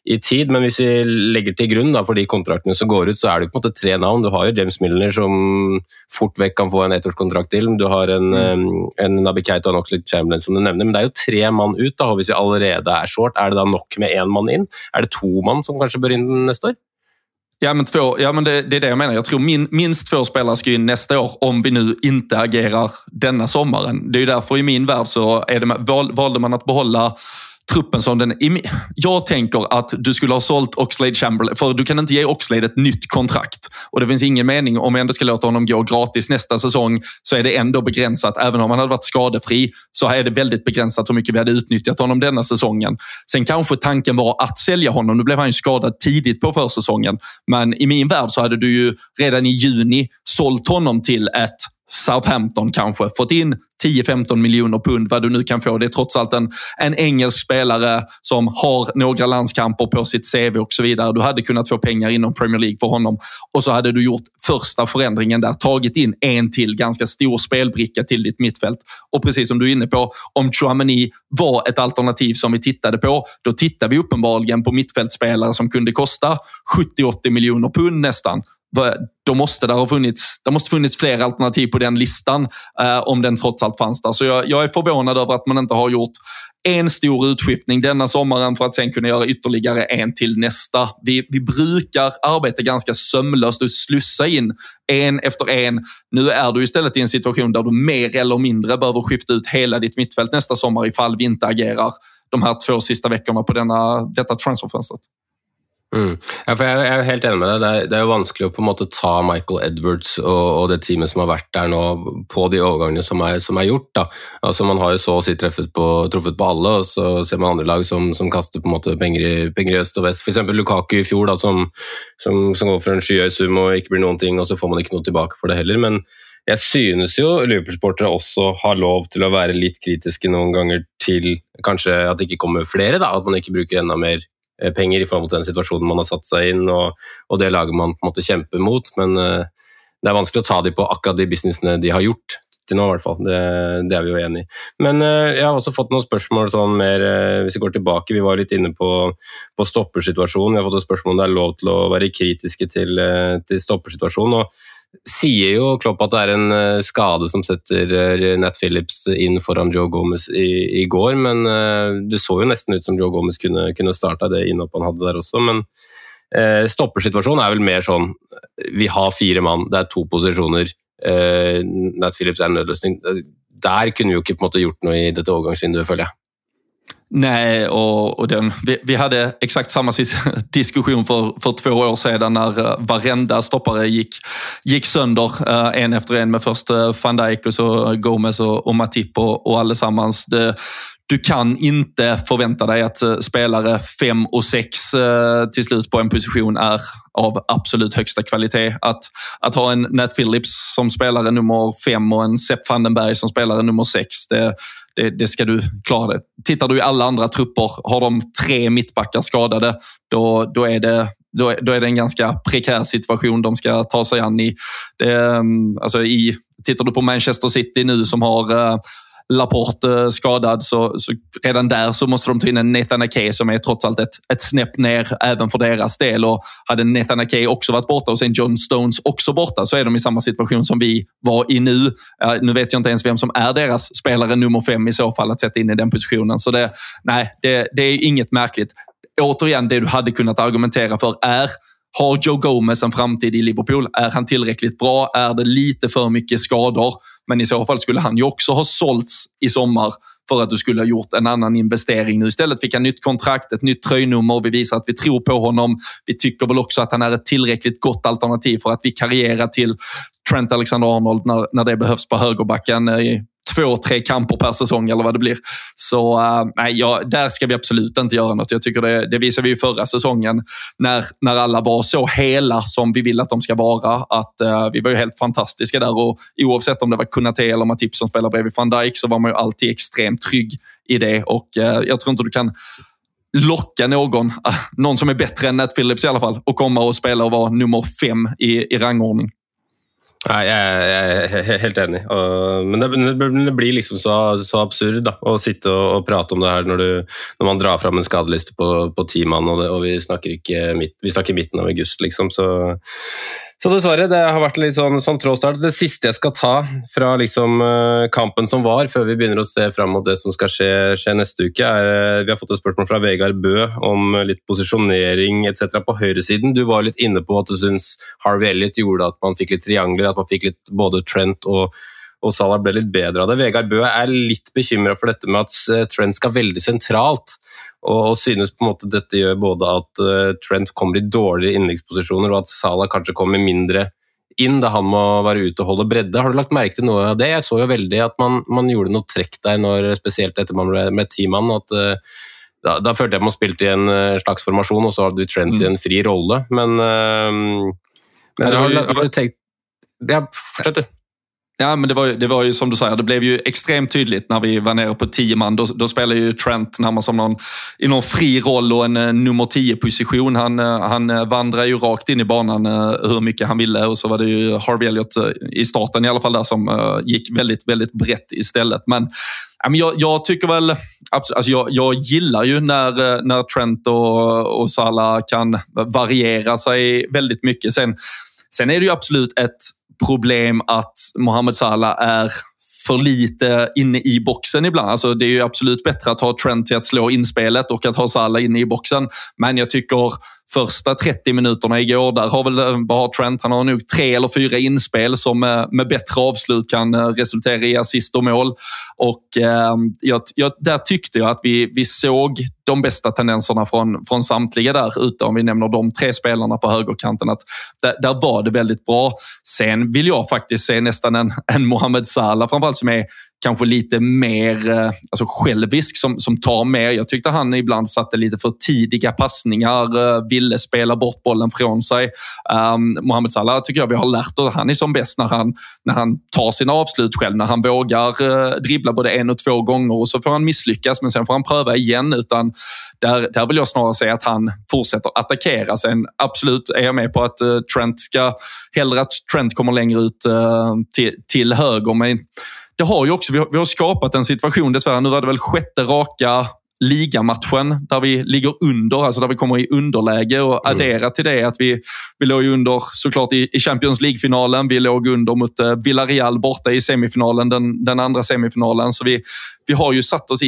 i tid, men hvis vi legger til grunn da, for de kontraktene som går ut, så er det på en måte tre navn. Du har jo James Milner som fort vekk kan få en ettårskontrakt til, du har en, mm. en Naby Keita og en Oxlade-Chamberlain som du nevner, men det er jo tre mann ut da, og hvis vi allerede er short, er det da nok med en mann inn? Er det to mann som kanskje bør inn neste år? Ja, men, två, ja, men det, det är det jag menar. Jag tror min, minst två spelare ska in nästa år om vi nu inte agerar denna sommaren. Det är ju därför i min värld så är det, val, valde man att behålla truppen som den... Jag tänker att du skulle ha sålt Oxlade-Chamberlain, för du kan inte ge Oxlade ett nytt kontrakt. Och det finns ingen mening, om jag ändå ska låta honom gå gratis nästa säsong, så är det ändå begränsat. Även om han hade varit skadefri så är det väldigt begränsat hur mycket vi hade utnyttjat honom denna säsongen. Sen kanske tanken var att sälja honom. Nu blev han ju skadad tidigt på försäsongen. Men i min värld så hade du ju redan i juni sålt honom till ett Southampton kanske, fått in tio femton miljoner pund, vad du nu kan få. Det är trots allt en, en engelsk spelare som har några landskamper på sitt C V och så vidare. Du hade kunnat få pengar inom Premier League för honom, och så hade du gjort första förändringen där, tagit in en till ganska stor spelbricka till ditt mittfält. Och precis som du är inne på, om Tchouaméni var ett alternativ som vi tittade på, då tittar vi uppenbarligen på mittfältspelare som kunde kosta sjuttio åttio miljoner pund nästan. Då måste det ha funnits, det måste funnits fler alternativ på den listan eh, om den trots allt fanns där. Så jag, jag är förvånad över att man inte har gjort en stor utskiftning denna sommaren för att sen kunna göra ytterligare en till nästa. Vi, vi brukar arbeta ganska sömlöst och slussa in en efter en. Nu är du istället i en situation där du mer eller mindre behöver skifta ut hela ditt mittfält nästa sommar ifall vi inte agerar de här två sista veckorna på denna, detta transferfönstret. Mm. Ja, for jeg, jeg er helt enig med deg. Det er, det er jo vanskelig å på en måte ta Michael Edwards og, og det teamet som har vært der nå på de overgangene som er, som er gjort. Da. Altså, man har jo så å si treffet på, truffet på alle, og så ser man andre lag som, som kaster på en måte penger i, penger i øst og vest. For eksempel Lukaku i fjor, da, som, som, som går for en skyhøy sum og ikke blir noen ting, og så får man ikke noe tilbake for det heller. Men jeg synes jo Liverpool-sportere også har lov til å være litt kritiske noen ganger til kanskje at det ikke kommer flere, da, at man ikke bruker enda mer penger i forhold til den situasjonen man har satt seg inn, og, og det laget man på en måte kjemper mot, men uh, det er vanskelig å ta de på akkurat de businessene de har gjort til nå i hvert fall, det, det er vi jo enige i. Men uh, jeg har også fått noen spørsmål sånn mer, uh, hvis vi går tilbake, vi var litt inne på, på stoppersituasjonen, vi har fått et spørsmål om det er lov til å være kritiske til, uh, til stoppersituasjonen, og sier jo Klopp at det er en uh, skade som setter uh, Nat Phillips inn foran Joe Gomez i, i går, men uh, det så jo nesten ut som Joe Gomez kunne, kunne starte det innhopp han hadde der også, men uh, stoppersituasjonen er vel mer sånn, vi har fire mann, det er to posisjoner, uh, Nat Phillips er en nødløsning, der kunne vi jo ikke på en måte gjort noe i dette overgangsvinduet, føler jeg. Nej, och, och den, vi, vi hade exakt samma diskussion för, för två år sedan när varenda stoppare gick, gick sönder uh, en efter en med först uh, Van Dijk och så Gomez och, och Matip och, och allesammans. Det, du kan inte förvänta dig att uh, spelare fem och sex uh, till slut på en position är av absolut högsta kvalitet. Att, att ha en Nat Phillips som spelare nummer fem och en Sepp Vandenberg som spelare nummer sex, det Det, det ska du klara det. Tittar du i alla andra trupper, har de tre mittbackar skadade, då, då, är det, då, då är det en ganska prekär situation de ska ta sig an i. Det, alltså i tittar du på Manchester City nu som har uh, Laporte skadad, så, så redan där så måste de ta in en Nathan Ake som är trots allt ett, ett snäpp ner även för deras del, och hade Nathan Ake också varit borta och sen John Stones också borta, så är de i samma situation som vi var i nu. Uh, nu vet jag inte ens vem som är deras spelare nummer fem i så fall att sätta in i den positionen, så det, nej, det, det är inget märkligt. Återigen, det du hade kunnat argumentera för är: har Joe Gomez en framtid i Liverpool? Är han tillräckligt bra? Är det lite för mycket skador? Men i så fall skulle han ju också ha sålts i sommar för att du skulle ha gjort en annan investering. Nu istället fick han nytt kontrakt, ett nytt tröjnummer. Vi visar att vi tror på honom. Vi tycker väl också att han är ett tillräckligt gott alternativ för att vi karriera till Trent Alexander-Arnold när, när det behövs på högerbacken i två, tre kamper per säsong eller vad det blir. Så uh, nej, ja, där ska vi absolut inte göra något. Jag tycker det, det visade vi ju förra säsongen när, när alla var så hela som vi vill att de ska vara. Att uh, vi var ju helt fantastiska där, och oavsett om det var Konaté eller Matip som spelar bredvid Van Dijk så var man ju alltid extremt trygg i det, och uh, jag tror inte du kan locka någon, uh, någon som är bättre än Nat Phillips i alla fall, och komma och spela och vara nummer fem i, i rangordning. Nej, jeg er helt enig. Men det blir liksom så, så absurd da, å sitte og, og prate om det her når, du, når man drar fram en skadeliste på, på ti mann, og, det, og vi snakker ikke midt, vi snakker midten av august, liksom. Så, så dessverre, det har vært litt sånn, sånn trådstart. Det siste jeg skal ta fra liksom, kampen som var, før vi begynner å se frem mot det som skal skje, skje neste uke, er vi har fått et spørsmål fra Vegard Bø om litt posisjonering et cetera på høyresiden. Du var litt inne på at du synes Harvey Elliott gjorde at man fikk litt triangler, at man fikk litt både Trent og, og Salah ble litt bedre av det. Vegard Bø er litt bekymret for dette med at Trent skal veldig sentralt, og, og synes på en måte dette gjør både at uh, Trent kommer i dårligere innleggsposisjoner, og at Salah kanskje kommer mindre inn da han må være ute og holde bredde. Har du lagt merke til noe av det? Jeg så jo veldig at man, man gjorde noe trekk der, når, spesielt etter man ble med ti mann, at uh, da, da følte jeg man spilte i en slags formasjon, og så hadde du Trent mm. i en fri rolle, men, uh, men har, har du tenkt Ja, fortsätt du. Ja, men det var, ju, det var ju som du säger, det blev ju extremt tydligt när vi var nere på tio man. Då, då spelade ju Trent närmast som någon, i någon fri roll och en uh, nummer tio-position. Han, uh, han uh, vandrade ju rakt in i banan uh, hur mycket han ville, och så var det ju Harvey Elliott uh, i starten i alla fall där som uh, gick väldigt, väldigt brett istället. Men, uh, men jag, jag tycker väl, alltså jag, jag gillar ju när, uh, när Trent och, och Salah kan variera sig väldigt mycket. Sen, sen är det ju absolut ett problem att Mohamed Salah är för lite inne i boxen ibland. Alltså det är ju absolut bättre att ha Trent till att slå inspelet och att ha Salah inne i boxen. Men jag tycker första trettio minuterna igår, där har väl bara Trent, han har nog tre eller fyra inspel som med bättre avslut kan resultera i assist och mål. Och eh, jag, jag, där tyckte jag att vi, vi såg de bästa tendenserna från, från samtliga där ute, om vi nämner de tre spelarna på högerkanten, att där, där var det väldigt bra. Sen vill jag faktiskt se nästan en, en Mohamed Salah framförallt som är kanske lite mer alltså självisk, som, som tar mer. Jag tyckte han ibland satte lite för tidiga passningar, ville spela bort bollen från sig. Um, Mohamed Salah tycker jag vi har lärt oss. Han är som bäst när han, när han tar sina avslut själv, när han vågar uh, dribbla både en och två gånger, och så får han misslyckas, men sen får han pröva igen. Utan där, där vill jag snarare säga att han fortsätter attackera. Sen absolut är jag med på att uh, Trent ska, hellre att Trent kommer längre ut uh, till, till höger, men det har ju också, vi har, vi har skapat en situation dessvärre. Nu var det väl sjätte raka ligamatchen där vi ligger under, alltså där vi kommer i underläge, och mm. addera till det att vi, vi låg ju under såklart i, i Champions League-finalen, vi låg under mot uh, Villarreal borta i semifinalen, den, den andra semifinalen, så vi, vi har ju satt oss i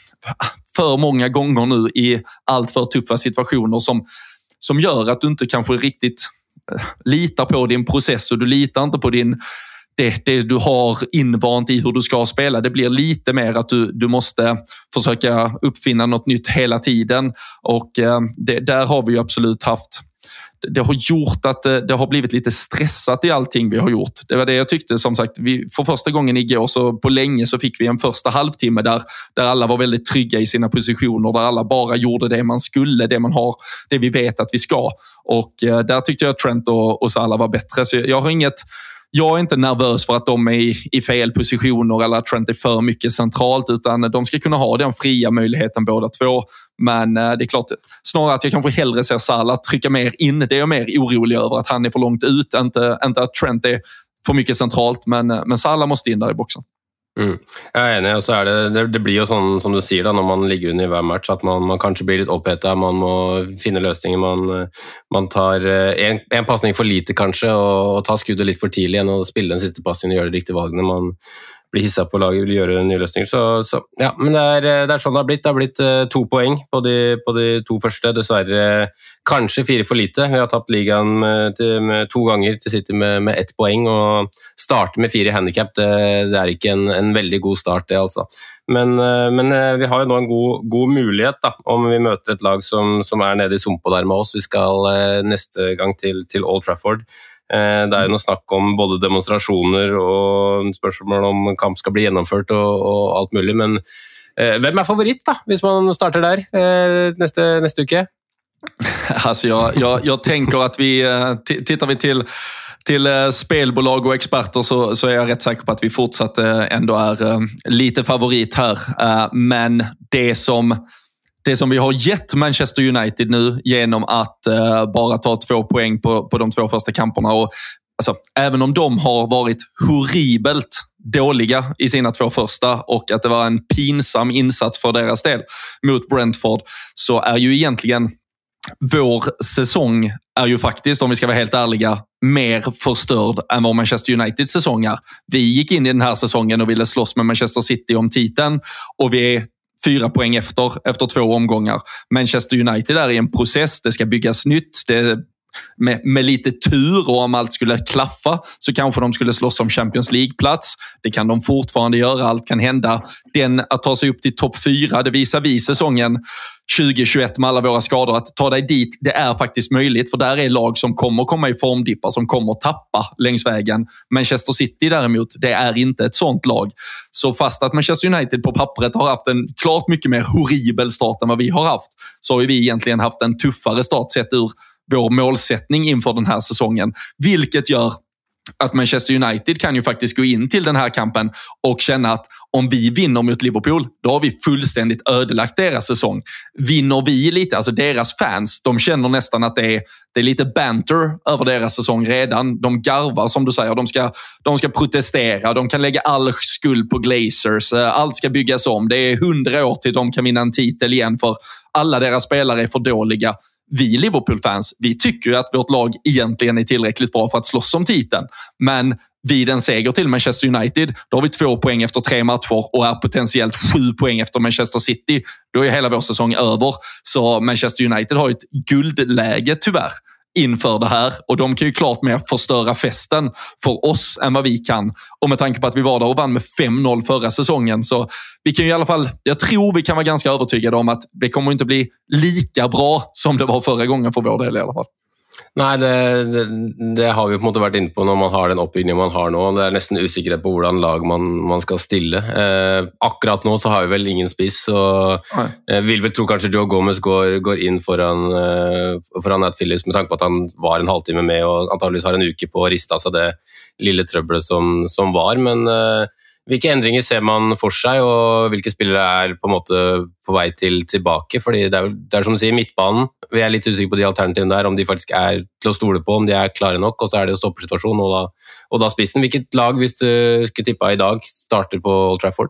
för många gånger nu i allt för tuffa situationer som, som gör att du inte kanske riktigt uh, litar på din process, och du litar inte på din Det, det du har invant i hur du ska spela. Det blir lite mer att du, du måste försöka uppfinna något nytt hela tiden. Och eh, det, där har vi ju absolut haft... Det har gjort att det, det har blivit lite stressat i allting vi har gjort. Det var det jag tyckte, som sagt. Vi, för första gången igår så på länge så fick vi en första halvtimme där, där alla var väldigt trygga i sina positioner. Där alla bara gjorde det man skulle, det man har, det vi vet att vi ska. Och eh, där tyckte jag Trent och, och Salah var bättre. Så jag har inget... Jag är inte nervös för att de är i, i fel positioner eller att Trent är för mycket centralt, utan de ska kunna ha den fria möjligheten båda två. Men eh, det är klart, snarare att jag kanske hellre ser Salah trycka mer in. Det är jag mer orolig över, att han är för långt ut. Inte, inte att Trent är för mycket centralt, men, men Salah måste in där i boxen. Mm. Jeg er enig, og så er det, det, det blir jo sånn som du sier da, når man ligger under i hver match, at man, man kanskje blir litt opphettet, man må finne løsninger, man, man tar en, en passning for lite kanskje, og, og tar skuddet litt for tidlig enn å spille den siste passningen og gjøre de riktige valgene. Man blir hisset på laget, vil gjøre nye løsninger, så, så ja, men det er, det er sånn det har blitt. Det har blitt uh, to poeng på de, på de to første, dessverre kanskje fire for lite. Vi har tapt ligaen med, til, med to ganger til City med, med ett poeng, og starte med fire handicap, det, det er ikke en, en veldig god start det altså. Men, uh, men uh, vi har jo nå en god, god mulighet da, om vi møter et lag som, som er nede i sumpo der med oss. Vi skal uh, neste gang til, til Old Trafford. Det er jo noe snakk om både demonstrasjoner og spørsmål om kamp skal bli gjennomført og, og alt mulig, men eh, hvem er favoritt da, hvis man starter der eh, neste, neste uke? Alltså jag, jag, jag tänker att vi, t- tittar vi till till spelbolag och experter, så, så är jag rätt säker på att vi fortsatt ändå är lite favorit här, men det som Det som vi har gett Manchester United nu genom att uh, bara ta två poäng på, på de två första kamperna, och alltså, även om de har varit horribelt dåliga i sina två första och att det var en pinsam insats för deras del mot Brentford, så är ju egentligen vår säsong är ju faktiskt, om vi ska vara helt ärliga, mer förstörd än vad Manchester Uniteds säsong är. Vi gick in i den här säsongen och ville slåss med Manchester City om titeln och vi är fyra poäng efter, efter två omgångar. Manchester United är i en process, det ska byggas nytt, det Med, med lite tur och om allt skulle klaffa så kanske de skulle slåss om Champions League-plats. Det kan de fortfarande göra, allt kan hända. Den att ta sig upp till topp fyra, det visar vi säsongen tjugo tjugoett med alla våra skador. Att ta dig dit, det är faktiskt möjligt, för där är lag som kommer komma i formdippar, som kommer tappa längs vägen. Manchester City däremot, det är inte ett sånt lag. Så fast att Manchester United på pappret har haft en klart mycket mer horribel start än vad vi har haft, så har vi egentligen haft en tuffare start sett ur vår målsättning inför den här säsongen. Vilket gör att Manchester United kan ju faktiskt gå in till den här kampen och känna att om vi vinner mot Liverpool, då har vi fullständigt ödelagt deras säsong. Vinner vi lite, alltså deras fans, de känner nästan att det är, det är lite banter över deras säsong redan. De garvar som du säger, de ska, de ska protestera, de kan lägga all skuld på Glazers, allt ska byggas om. Det är hundra år till de kan vinna en titel igen för alla deras spelare är för dåliga. Vi Liverpool-fans, vi tycker ju att vårt lag egentligen är tillräckligt bra för att slåss om titeln. Men vid en seger till Manchester United, då har vi två poäng efter tre matcher och är potentiellt sju poäng efter Manchester City. Då är hela vår säsong över. Så Manchester United har ett guldläge tyvärr inför det här, och de kan ju klart mer förstöra festen för oss än vad vi kan. Och med tanke på att vi var där och vann med fem noll förra säsongen, så vi kan ju i alla fall, jag tror vi kan vara ganska övertygade om att det kommer inte bli lika bra som det var förra gången för vår del i alla fall. Nej, det, det, det har vi på en måte vært inne på når man har den oppbyggingen man har nå. Det er nesten usikkerhet på hvordan lag man, man skal stille. Eh, akkurat nå så har vi vel ingen spiss, og jeg vil vel tro kanskje Joe Gomez går, går inn foran, eh, foran Nat Phillips med tanke på at han var en halvtime med og antageligvis har en uke på å riste av seg det lille trøbbelet som, som var, men eh, hvilke endringer ser man for seg, og hvilke spillere er på en måte på vei til tilbake? Fordi det er, det er som du sier, midtbanen, vi er litt usikre på de alternativene der, om de faktisk er til å stole på, om de er klare nok, og så er det jo stoppersituasjon, og da, og da spissen. Hvilket lag, hvis du skulle tippa i dag, starter på Old Trafford?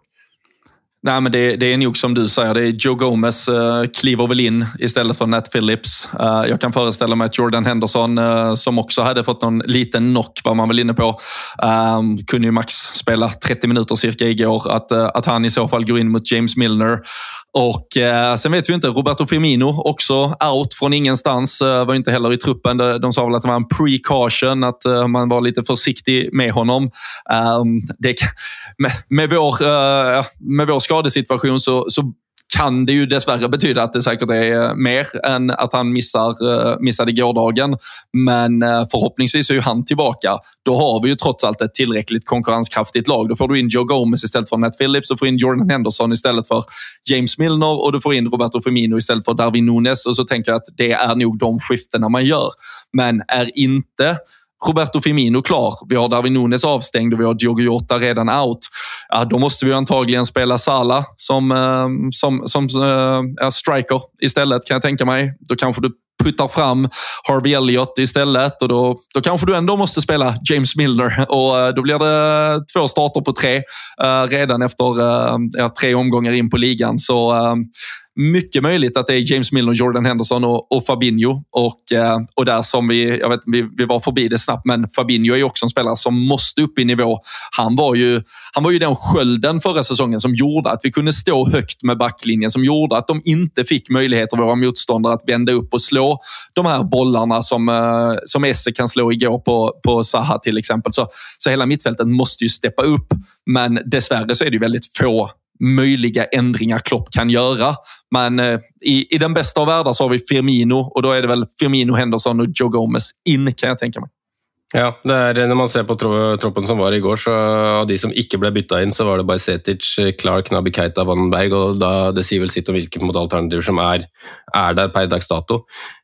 Nej, men det, det är nog som du säger, det är Joe Gomez uh, kliver väl in istället för Nat Phillips. Uh, jag kan föreställa mig att Jordan Henderson, uh, som också hade fått någon liten knock, var man väl inne på, um, kunde ju max spela trettio minuter cirka igår, att, uh, att han i så fall går in mot James Milner. Och eh, sen vet vi inte, Roberto Firmino också out från ingenstans, eh, var inte heller i truppen. De, de sa väl att det var en precaution, att eh, man var lite försiktig med honom. Um, det, med, med, vår, eh, med vår skadesituation så, så kan det ju dessvärre betyda att det säkert är mer än att han missar, missade gårdagen. Men förhoppningsvis är ju han tillbaka. Då har vi ju trots allt ett tillräckligt konkurrenskraftigt lag. Då får du in Joe Gomez istället för Nat Phillips, och får in Jordan Henderson istället för James Milner, och du får in Roberto Firmino istället för Darwin Núñez. Och så tänker jag att det är nog de skiftena man gör. Men är inte Roberto Firmino klar, vi har Darwin Núñez avstängd och vi har Diogo Jota redan out, ja, då måste vi antagligen spela Salah som, eh, som, som eh, striker istället, kan jag tänka mig. Då kanske du puttar fram Harvey Elliott istället, och då, då kanske du ändå måste spela James Milner, och eh, då blir det två starter på tre eh, redan efter eh, ja, tre omgångar in på ligan. Så eh, mycket möjligt att det är James Milner, Jordan Henderson och, och Fabinho, och, eh, och där som vi, jag vet, vi, vi var förbi det snabbt, men Fabinho är ju också en spelare som måste upp i nivå. Han var ju, han var ju den skölden förra säsongen som gjorde att vi kunde stå högt med backlinjen, som gjorde att de inte fick möjligheter, våra motståndare, att vända upp och slå de här bollarna som, eh, som Esse kan slå igår på, på Zaha till exempel. Så, så hela mittfältet måste ju steppa upp, men dessvärre så är det ju väldigt få möjliga ändringar Klopp kan göra. Men eh, i, i den bästa av världar så har vi Firmino, och då är det väl Firmino, Henderson och Joe Gomez in, kan jag tänka mig. Ja, det är, när man ser på tro, troppen som var igår, så av de som inte blev bytta in, så var det bara Setic, Clark, Naby Keita, Vandenberg, och da, det sier vel sitt om hvilke alternativer som er, er der per dags dato.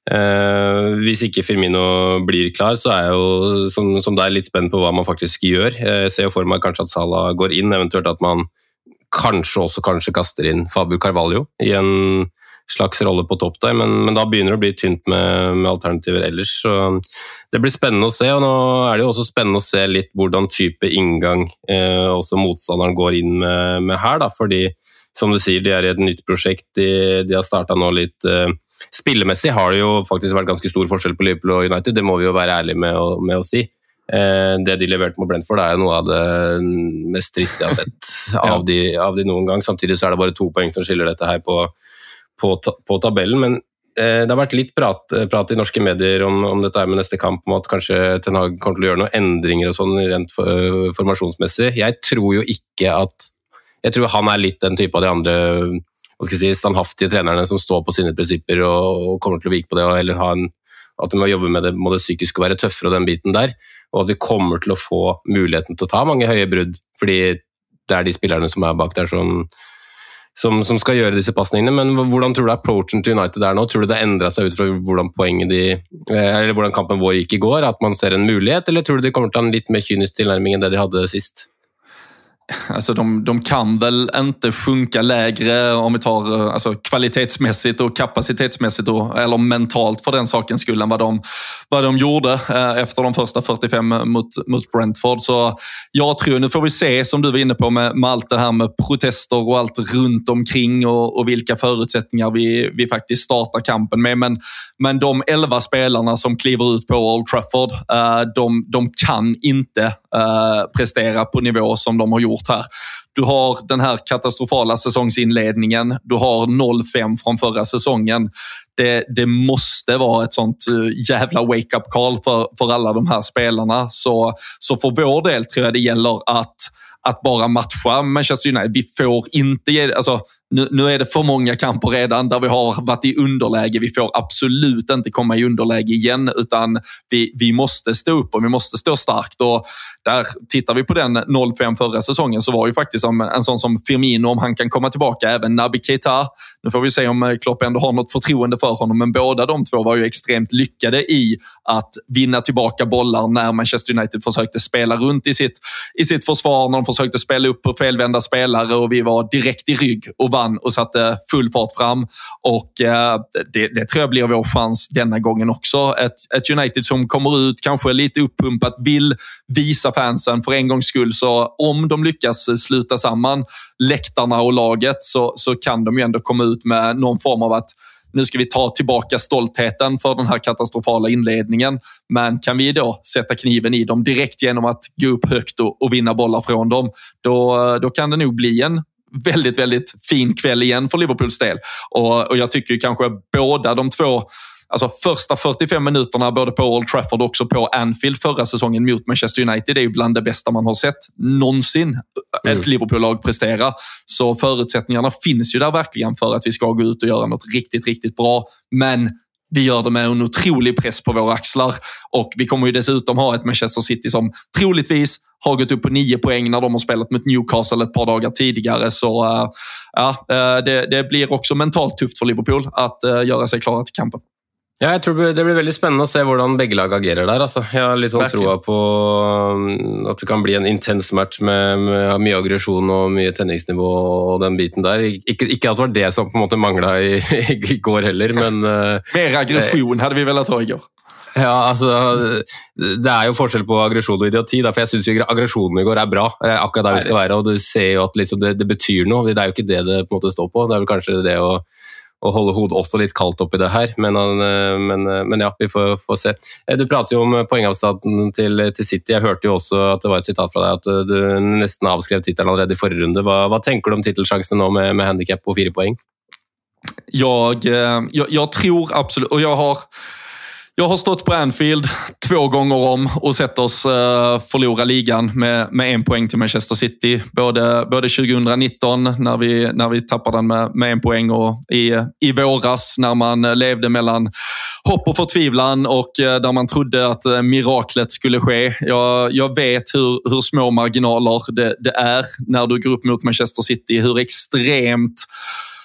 Eh, hvis ikke Firmino blir klar, så er jeg jo som, som det er litt spent på hva man faktisk gjør. Jeg ser jo for meg kanskje at Salah går inn, eventuelt at man kanskje også kanskje kaster inn Fabio Carvalho i en slags rolle på topp der, men, men da begynner det å bli tynt med, med alternativer ellers. Så det blir spennende å se, og nå er det jo også spennende å se litt hvordan type inngang eh, også motstanderen går inn med, med her, da, fordi som du sier, de er i et nytt prosjekt, de, de har startet nå litt eh, spillemessig har det jo faktisk vært ganske stor forskjell på Liverpool og United, det må vi jo være ærlige med å, med å si. Eh, det de leverte mot Brentford er jo noe av det mest triste jeg har sett av, de, av de noen gang, samtidig så er det bare to poeng som skiller dette her på På, på tabellen, men eh, det har vært litt prat, prat i norske medier om, om dette med neste kamp, om at kanskje Ten Hag kommer til å gjøre noen endringer og sånn rent for, uh, formasjonsmessig. Jeg tror jo ikke at jeg tror han er litt den type av de andre hva skal jeg si, standhaftige trenerne som står på sine prinsipper og, og kommer til å vike på det, og heller ha en, at de må jobbe med det, må det psykisk være tøffere og den biten der, og at vi kommer til å få muligheten til å ta mange høye brudd, fordi det er de spillerne som er bak der som Som, som skal gjøre disse passningene, men hvordan tror du approachen til United er nå? Tror du det endret seg ut fra hvordan poenget de, eller hvordan kampen vår gikk i går, at man ser en mulighet, eller tror du de kommer til å ha en litt mer kynisk tilnærming enn det de hadde sist? Alltså de, de kan väl inte sjunka lägre om vi tar alltså, kvalitetsmässigt och kapacitetsmässigt och, eller mentalt för den sakens skull än vad de, vad de gjorde eh, efter de första fyrtiofem mot, mot Brentford. Så jag tror, nu får vi se som du var inne på med, med allt det här med protester och allt runt omkring och, och vilka förutsättningar vi, vi faktiskt startar kampen med. Men, men de elva spelarna som kliver ut på Old Trafford, eh, de, de kan inte eh, prestera på nivå som de har gjort här. Du har den här katastrofala säsongsinledningen, du har noll fem från förra säsongen. Det, det måste vara ett sånt jävla wake-up call för, för alla de här spelarna. Så, så för vår del tror jag det gäller att att bara matcha Manchester United. Vi får inte ge, alltså, nu, nu är det för många kamper redan där vi har varit i underläge. Vi får absolut inte komma i underläge igen, utan vi, vi måste stå upp och vi måste stå starkt. Och där tittar vi på den noll fem förra säsongen, så var ju faktiskt som, en sån som Firmino, om han kan komma tillbaka, även Naby Keita. Nu får vi se om Klopp ändå har något förtroende för honom, men båda de två var ju extremt lyckade i att vinna tillbaka bollar när Manchester United försökte spela runt i sitt, i sitt försvar, när de försökte spela upp på felvända spelare, och vi var direkt i rygg och vann och satte full fart fram. Och eh, det, det tror jag blir vår chans denna gången också. Ett, ett United som kommer ut kanske lite uppumpat, vill visa fansen för en gångs skull, så om de lyckas sluta samman läktarna och laget, så, så kan de ju ändå komma ut med någon form av att nu ska vi ta tillbaka stoltheten för den här katastrofala inledningen. Men kan vi då sätta kniven i dem direkt genom att gå upp högt och, och vinna bollar från dem, då, då kan det nog bli en väldigt, väldigt fin kväll igen för Liverpools del. Och, och jag tycker kanske båda de två, alltså första fyrtiofem minuterna både på Old Trafford och också på Anfield förra säsongen mot Manchester United, det är ju bland det bästa man har sett någonsin ett mm. Liverpool-lag prestera. Så förutsättningarna finns ju där verkligen för att vi ska gå ut och göra något riktigt, riktigt bra. Men vi gör det med en otrolig press på våra axlar, och vi kommer ju dessutom ha ett Manchester City som troligtvis har gått upp på nio poäng när de har spelat mot Newcastle ett par dagar tidigare. Så uh, ja, uh, det, det blir också mentalt tufft för Liverpool att uh, göra sig klara till kampen. Ja, jeg tror det blir veldig spennende å se hvordan begge lag agerer der. Altså. Jeg har litt sånn troa på at det kan bli en intens match med, med mye aggresjon og mye tenningsnivå og den biten der. Ikke, ikke at det var det som på en måte manglet i, i går heller, men... Mer aggresjon hadde vi velat ha i går. Ja, altså, det er jo forskjell på aggresjon og idioti, da, for jeg synes jo aggresjonen i går er bra, akkurat der vi skal være, og du ser jo at liksom det, det betyr noe, det er jo ikke det det på en måte står på, det er vel kanskje det å og holde hodet også litt kaldt opp i det her, men, men, men ja, vi får, får se. Du prater jo om poengavstanden til, til City, jeg hørte jo også at det var et sitat fra deg, at du nesten avskrev titelen allerede i forrige runde. Hva, hva tenker du om titelschansene nå med, med handicap på fire poäng? Jag, jag, jag tror absolut, och jag har Jag har stått på Anfield två gånger om och sett oss uh, förlora ligan med, med en poäng till Manchester City. Både, både tjugonitton när vi, när vi tappade den med, med en poäng, och i, i våras när man levde mellan hopp och förtvivlan och uh, där man trodde att uh, miraklet skulle ske. Jag, jag vet hur, hur små marginaler det, det är när du går upp mot Manchester City, hur extremt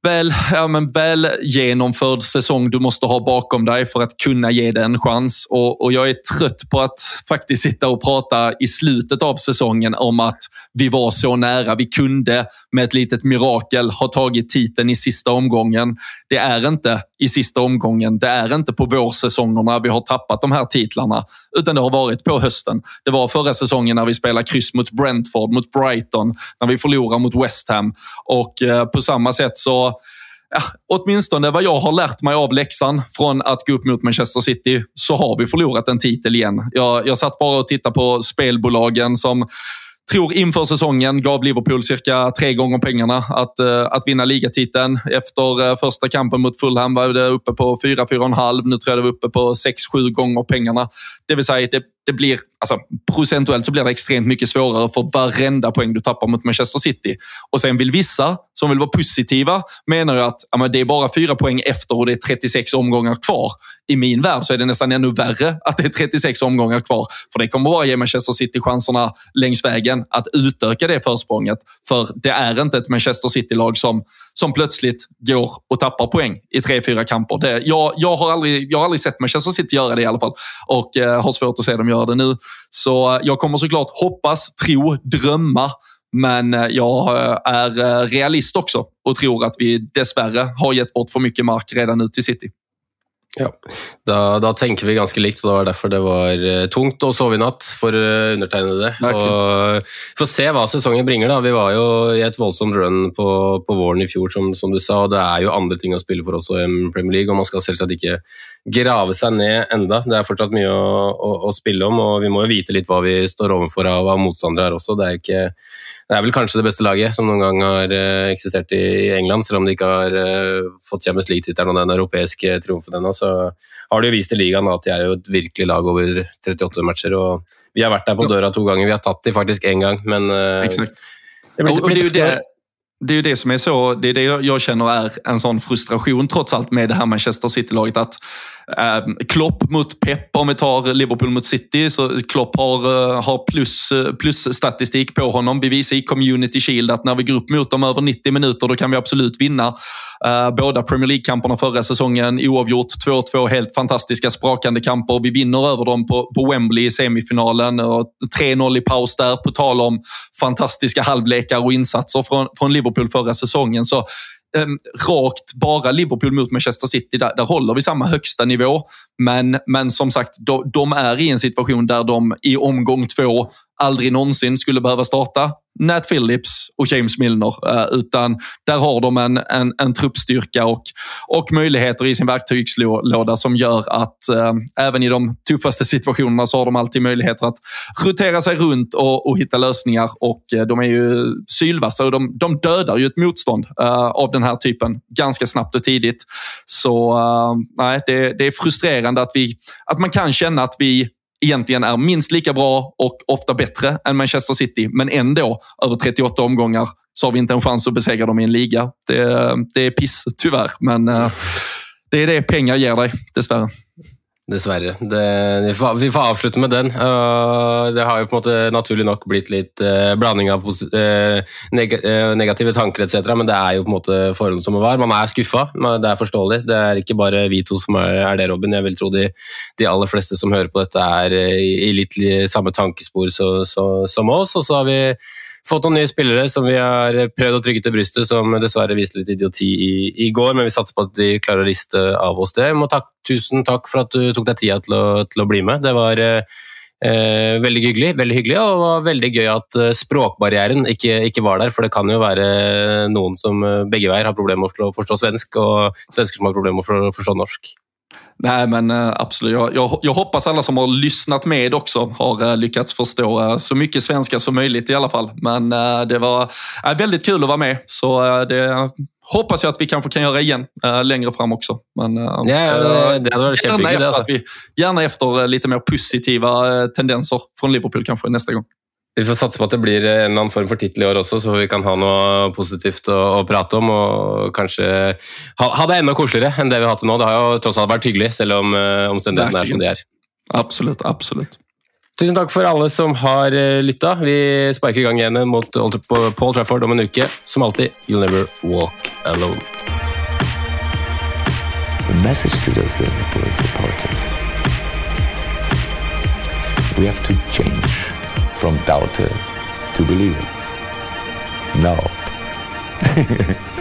väl, ja, men väl genomförd säsong du måste ha bakom dig för att kunna ge det en chans. Och, och jag är trött på att faktiskt sitta och prata i slutet av säsongen om att vi var så nära. Vi kunde med ett litet mirakel ha tagit titeln i sista omgången. Det är inte i sista omgången. Det är inte på vårsäsongerna vi har tappat de här titlarna, utan det har varit på hösten. Det var förra säsongen när vi spelade kryss mot Brentford, mot Brighton, när vi förlorar mot West Ham. Och eh, på samma sätt så ja, åtminstone vad jag har lärt mig av läxan från att gå upp mot Manchester City, så har vi förlorat en titel igen. Jag, jag satt bara och tittade på spelbolagen som tror inför säsongen gav Liverpool cirka tre gånger pengarna att, uh, att vinna ligatiteln. Efter uh, första kampen mot Fulham var det uppe på fyra, fyra och en halv. Nu tror jag det var uppe på sex, sju gånger pengarna. Det vill säga, det, det blir, alltså, procentuellt så blir det extremt mycket svårare för varenda poäng du tappar mot Manchester City. Och sen vill vissa som vill vara positiva menar ju att ja, men det är bara fyra poäng efter och det är trettiosex omgångar kvar. I min värld så är det nästan ännu värre att det är trettiosex omgångar kvar. För det kommer bara ge Manchester City chanserna längs vägen att utöka det försprånget. För det är inte ett Manchester City-lag som, som plötsligt går och tappar poäng i tre, fyra kamper. Det, jag, jag, har aldrig, jag har aldrig sett Manchester City göra det i alla fall. Och eh, har svårt att se dem göra det nu. Så jag kommer såklart hoppas, tro, drömma. Men jag är realist också och tror att vi dessvärre har gett bort för mycket mark redan nu till City. Ja, da, da tenker vi ganske likt, og det var derfor det var tungt å sove i natt for undertegnede. Og for å se hva sesongen bringer da. Vi var jo i et voldsomt run på, på våren i fjor, som, som du sa, og det er jo andre ting å spille for også i Premier League, og man skal selvsagt ikke grave seg ned enda. Det er fortsatt mye å, å, å spille om, og vi må jo vite litt hva vi står overfor av, av motstandere her også. Det er ikke... Det er vel kanskje det beste laget som noen gang har eksistert i England, selv om de ikke har fått Champions League-tittelen og den europeiske triumfen ennå, så har de jo vist i ligaen at de er jo et virkelig lag over trettiåtte matcher, og vi har vært der på døra to ganger, vi har tatt de faktisk en gang, men Exakt. det blir, och, och det blir det, är det, det är ju det som är så, det är det jag känner är en sån frustration trots allt med det här Manchester City-laget, att eh, Klopp mot Pep, om vi tar Liverpool mot City, så Klopp har, har plus, plus statistik på honom. Vi visar i Community Shield att när vi går upp mot dem över nittio minuter, då kan vi absolut vinna. Eh, båda Premier League-kamperna förra säsongen, oavgjort, två två, helt fantastiska sprakande kamper. Vi vinner över dem på, på Wembley i semifinalen och tre noll i paus där, på tal om fantastiska halvlekar och insatser från, från Liverpool förra säsongen. Så Um, rakt bara Liverpool mot Manchester City, där, där håller vi samma högsta nivå, men, men som sagt de, de är i en situation där de i omgång två aldrig någonsin skulle behöva starta Nat Phillips och James Milner, uh, utan där har de en, en, en truppstyrka och, och möjligheter i sin verktygslåda som gör att uh, även i de tuffaste situationerna så har de alltid möjligheter att rotera sig runt och, och hitta lösningar, och uh, de är ju sylvassa och de, de dödar ju ett motstånd uh, av den här typen ganska snabbt och tidigt. Så uh, nej, det, det är frustrerande att, vi, att man kan känna att vi egentligen är minst lika bra och ofta bättre än Manchester City, men ändå över trettioåtta omgångar så har vi inte en chans att besegra dem i en liga. Det, det är piss tyvärr, men uh, det är det pengar ger dig, dessvärre. Dessverre. Det, vi, får, vi får avslutte med den. Uh, det har jo på en måte naturlig nok blitt litt uh, blanding av uh, neg uh, negative tanker et cetera, men det er jo på en måte forholdene som må være. Man er skuffa, det er forståelig. Det er ikke bare vi to som er, er det, Robin. Jeg vil tro de, de aller fleste som hører på dette er uh, i, i litt samme tankespor så, så, som oss, og så har vi fått noen nye spillere som vi har prøvd å trykke til brystet, som dessverre viste litt idioti i, i går, men vi satser på at de klarer å riste av oss det. Må takk, tusen takk for at du tok deg tida til å, til å bli med. Det var eh, veldig hyggelig, veldig hyggelig, og det var veldig gøy at språkbarrieren ikke, ikke var der, for det kan jo være noen som begge veier har problemer med å forstå svensk, og svensker som har problemer med å forstå norsk. Nej, men absolut. Jag, jag, jag hoppas alla som har lyssnat med också har lyckats förstå så mycket svenska som möjligt i alla fall. Men det var väldigt kul att vara med. Så det hoppas jag att vi kanske kan göra igen längre fram också. Men ja, det, det hade varit gärna, efter att vi, gärna efter lite mer positiva tendenser från Liverpool kanske nästa gång. Vi får satse på at det blir en eller annen form for titel i år også, så vi kan ha noe positivt å, å prate om, og kanskje ha, ha det enda koseligere enn det vi har hatt nå. Det har jo tross alt vært hyggelig, selv om uh, omstendighetene er som de er. Absolutt, absolutt. Tusen takk for alle som har lyttet. Vi sparker i gang igjen mot Paul Trafford om en uke. Som alltid, you'll never walk alone. message to those Liverpool supporters. We have to change from doubter to believer. No.